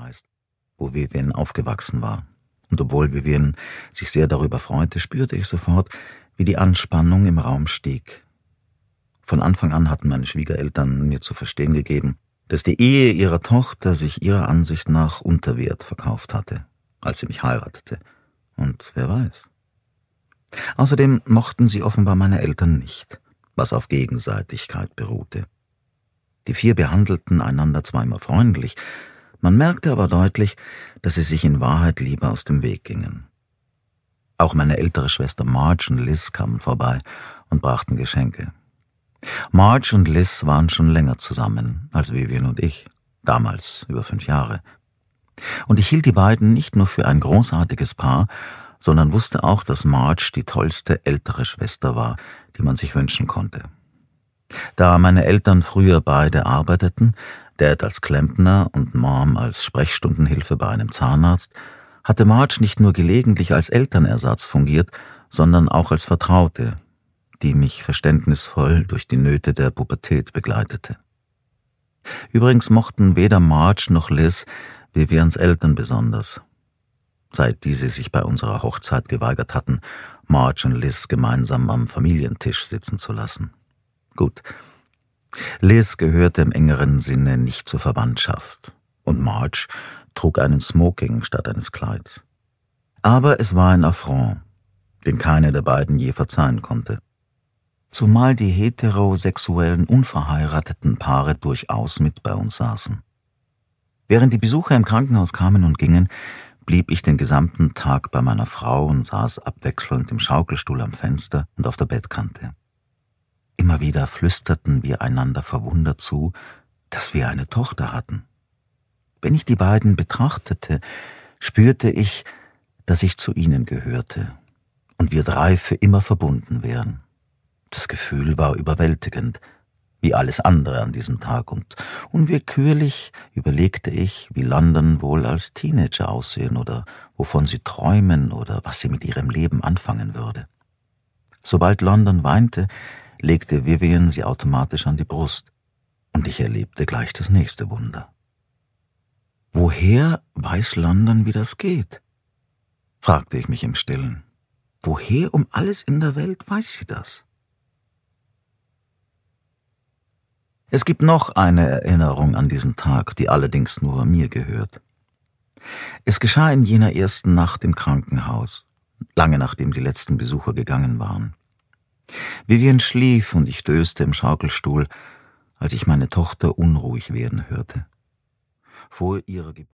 gereist, wo Vivian aufgewachsen war. Und obwohl Vivian sich sehr darüber freute, spürte ich sofort, wie die Anspannung im Raum stieg. Von Anfang an hatten meine Schwiegereltern mir zu verstehen gegeben, dass die Ehe ihrer Tochter sich ihrer Ansicht nach unter Wert verkauft hatte, als sie mich heiratete. Und wer weiß. Außerdem mochten sie offenbar meine Eltern nicht, was auf Gegenseitigkeit beruhte. Die 4 behandelten einander zwar immer freundlich, man merkte aber deutlich, dass sie sich in Wahrheit lieber aus dem Weg gingen. Auch meine ältere Schwester Marge und Liz kamen vorbei und brachten Geschenke. Marge und Liz waren schon länger zusammen als Vivian und ich, damals über 5 Jahre. Und ich hielt die beiden nicht nur für ein großartiges Paar, sondern wusste auch, dass Marge die tollste ältere Schwester war, die man sich wünschen konnte. Da meine Eltern früher beide arbeiteten, Dad als Klempner und Mom als Sprechstundenhilfe bei einem Zahnarzt, hatte Marge nicht nur gelegentlich als Elternersatz fungiert, sondern auch als Vertraute, die mich verständnisvoll durch die Nöte der Pubertät begleitete. Übrigens mochten weder Marge noch Liz Vivians Eltern besonders, seit diese sich bei unserer Hochzeit geweigert hatten, Marge und Liz gemeinsam am Familientisch sitzen zu lassen. Gut, Liz gehörte im engeren Sinne nicht zur Verwandtschaft und Marge trug einen Smoking statt eines Kleids. Aber es war ein Affront, den keine der beiden je verzeihen konnte. Zumal die heterosexuellen, unverheirateten Paare durchaus mit bei uns saßen. Während die Besucher im Krankenhaus kamen und gingen, blieb ich den gesamten Tag bei meiner Frau und saß abwechselnd im Schaukelstuhl am Fenster und auf der Bettkante. Immer wieder flüsterten wir einander verwundert zu, dass wir eine Tochter hatten. Wenn ich die beiden betrachtete, spürte ich, dass ich zu ihnen gehörte und wir 3 für immer verbunden wären. Das Gefühl war überwältigend, wie alles andere an diesem Tag, und unwillkürlich überlegte ich, wie London wohl als Teenager aussehen oder wovon sie träumen oder was sie mit ihrem Leben anfangen würde. Sobald London weinte, legte Vivian sie automatisch an die Brust, und ich erlebte gleich das nächste Wunder. Woher weiß London, wie das geht? Fragte ich mich im Stillen. Woher um alles in der Welt weiß sie das? Es gibt noch eine Erinnerung an diesen Tag, die allerdings nur mir gehört. Es geschah in jener ersten Nacht im Krankenhaus, lange nachdem die letzten Besucher gegangen waren. Vivian schlief und ich döste im Schaukelstuhl, als ich meine Tochter unruhig werden hörte. Vor ihrer